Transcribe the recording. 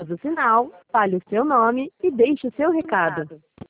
Após o sinal, fale o seu nome e deixe o seu recado.